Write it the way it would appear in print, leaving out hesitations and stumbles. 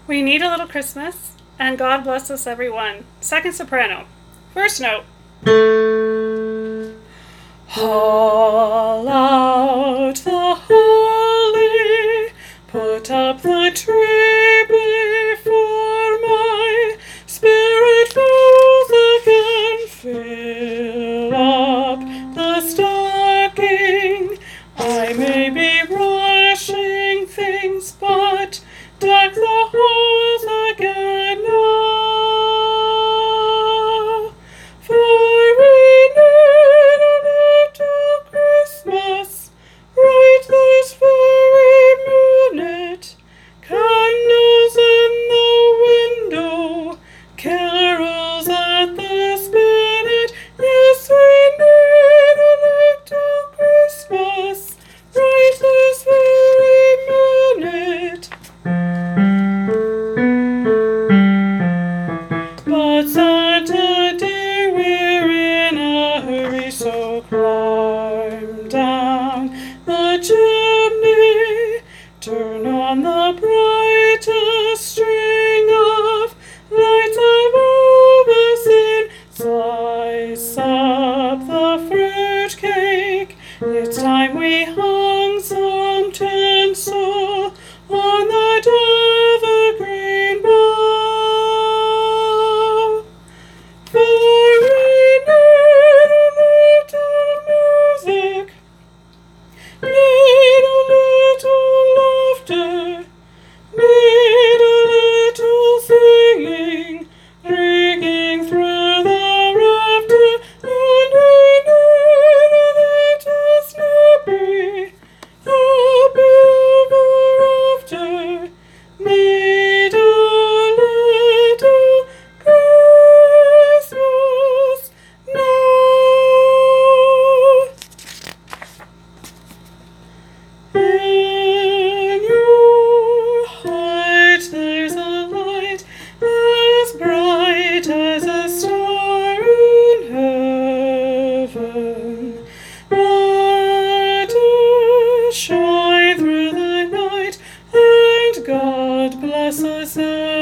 We need a little Christmas, and God bless us everyone. Second soprano. First note. Haul out the holly, put up the tree before my spirit falls again. Fill up the stocking. I may be rushing things, but deck the halls again now. For we need a little Christmas right this very minute. Candles in the window, carols at the spinet. Yes, we need a little Christmas right this very minute. But Santa dear, we're in a hurry, so climb down the chimney, turn on the brightest string of lights I've ever seen, slice up the fruit cake. It's time we hung some tinsel on that evergreen bough. For we need a little music, need a little laughter, need a little singing, ringing through the rafter, and we need a little snappy, happy ever after. Need a little Christmas now. In your heart there's a light as bright as a star in heaven. Let it shine through the night, and God bless us